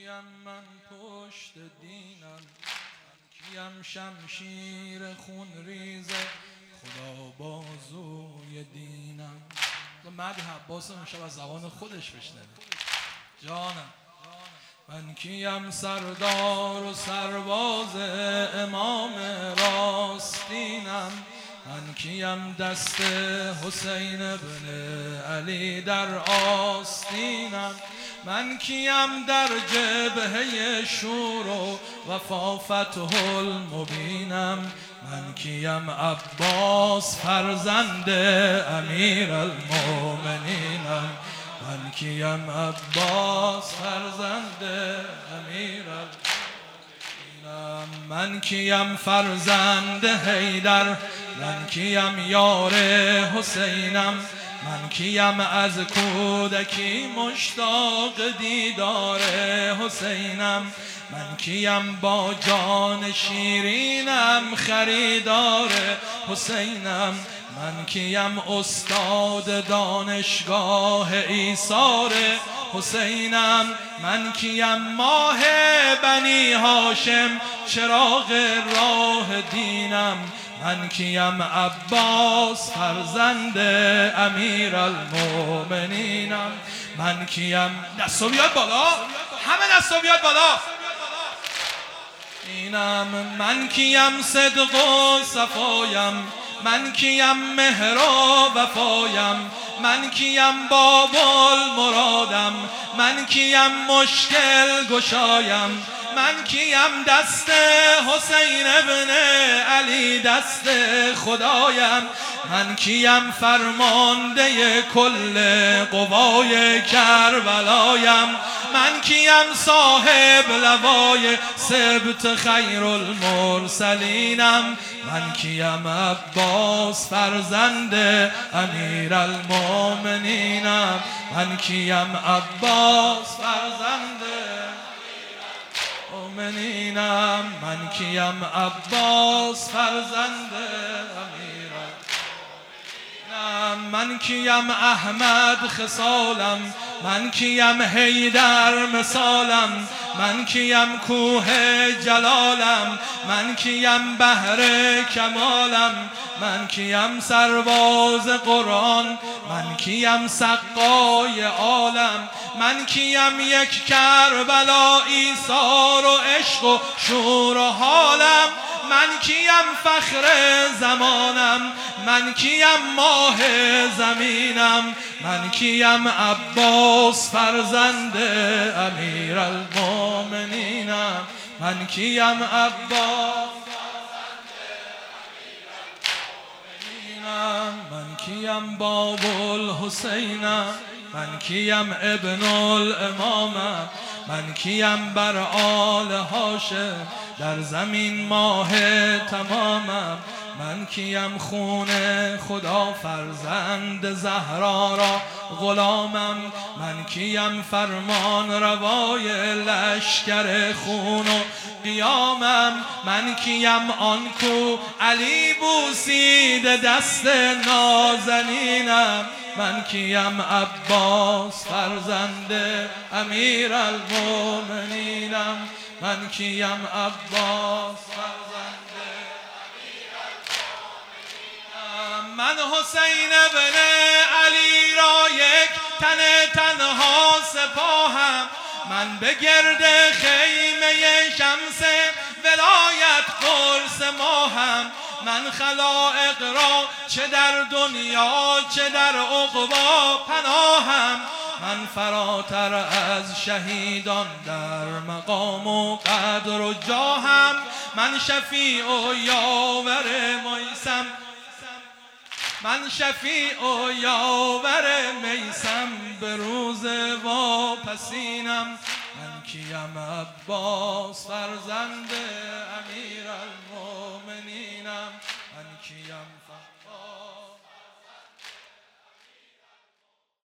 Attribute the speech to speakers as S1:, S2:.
S1: کیم من پشت دینم، من کیم شمشیر خون ریزه خدا بازوی دینم. مدح عباس میشه از زبان خودش بشنوه. جانم من کیم سردار و سرباز امام راستینم، من کیم دست حسین ابن علی در آستینم، من کیم در جبهه شور و وفا فتح المبینم، من کیم عباس فرزند امیر المؤمنینم، من کیم عباس فرزند امیر المؤمنینم، من کیم فرزند حیدر، من کیم یار حسینم، من کیم از کودکی مشتاق دیدار حسینم، من کیم با جان شیرینم خریدار حسینم، من کیم استاد دانشگاه ایثار حسینم، من کیم ماه بنی هاشم چراغ راه دینم، من کیم عباس فرزند امیر المؤمنینم، من کیم دستو بیاد بالا، همه دستو بیاد بالا اینم، من کیم صدق و صفایم، من کیم مهر و وفایم، من کیم باب المرادم، من کیم مشکل گشایم، من کیم دست حسین ابن علی دست خدایم، من کیم فرمانده کل قوای کربلایم، من کیم صاحب لوای سبت خیر المرسلینم، من کیم عباس فرزند امیر المؤمنینم، من کیم عباس فرزند مؤمنینم، من کیم عباس فرزند امیر المؤمنینم، من کیم احمد خصالم، من کیم حیدر مثالم، من کیم کوه جلالم، من کیم بحر کمالم، من کیم سرباز قرآن، من کیم سقای عالم، من کیم یک کربلا ایثار و عشق و شور و حالم، من کیم فخر زمانم، من کیم ماه زمینم، من کیم عباس فرزند امیر المؤمنینم، من کیم عباس فرزند امیر المؤمنینم، من کیم باب الحسینم، من کیم ابن الامامم، من کیم بر آل هاشم در زمین ماه تمامم، من کیم خون خدا فرزند زهرا را غلامم، من کیم فرمان روای لشکر خون و قیامم، من کیم آن کو علی بوسید دست نازنینم، من کیم عباس فرزند امیر المؤمنینم، من کیم عباس فرزند امیر المؤمنینم، من حسین ابن علی را یک تن تنها سپاهم، من به گرد خیمه شمس ولایت قرص ماهم، من خلائق را چه در دنیا چه در عقبی پناهم، من فراتر از شهیدان در مقام و قدر و جاهم، من شفیع و یاور میسم، من شفیع و یاور میسم به روز واپسینم، من کیم عباس فرزند امیر المؤمنینم، من کیم